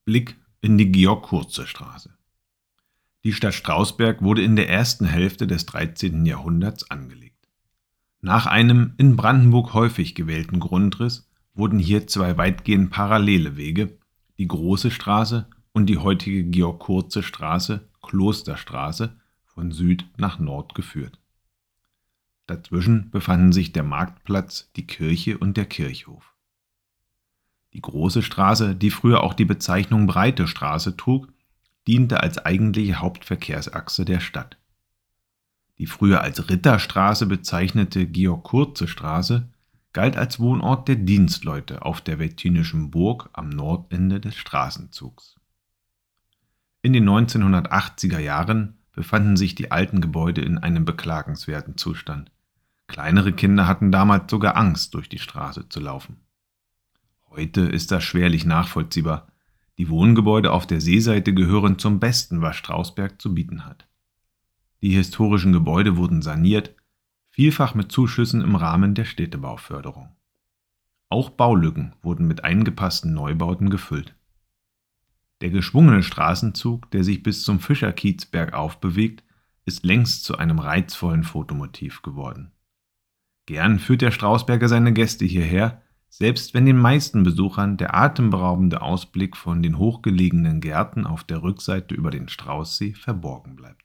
Blick in die Georg-Kurze-Straße. Die Stadt Strausberg wurde in der ersten Hälfte des 13. Jahrhunderts angelegt. Nach einem in Brandenburg häufig gewählten Grundriss wurden hier zwei weitgehend parallele Wege, die Große Straße und die heutige Georg-Kurze-Straße, Klosterstraße, von Süd nach Nord geführt. Dazwischen befanden sich der Marktplatz, die Kirche und der Kirchhof. Die Große Straße, die früher auch die Bezeichnung Breite Straße trug, diente als eigentliche Hauptverkehrsachse der Stadt. Die früher als Ritterstraße bezeichnete Georg-Kurze-Straße galt als Wohnort der Dienstleute auf der Wettinischen Burg am Nordende des Straßenzugs. In den 1980er Jahren befanden sich die alten Gebäude in einem beklagenswerten Zustand. Kleinere Kinder hatten damals sogar Angst, durch die Straße zu laufen. Heute ist das schwerlich nachvollziehbar. Die Wohngebäude auf der Seeseite gehören zum Besten, was Strausberg zu bieten hat. Die historischen Gebäude wurden saniert, vielfach mit Zuschüssen im Rahmen der Städtebauförderung. Auch Baulücken wurden mit eingepassten Neubauten gefüllt. Der geschwungene Straßenzug, der sich bis zum Fischerkiez bergauf bewegt, ist längst zu einem reizvollen Fotomotiv geworden. Gern führt der Strausberger seine Gäste hierher, selbst wenn den meisten Besuchern der atemberaubende Ausblick von den hochgelegenen Gärten auf der Rückseite über den Straußsee verborgen bleibt.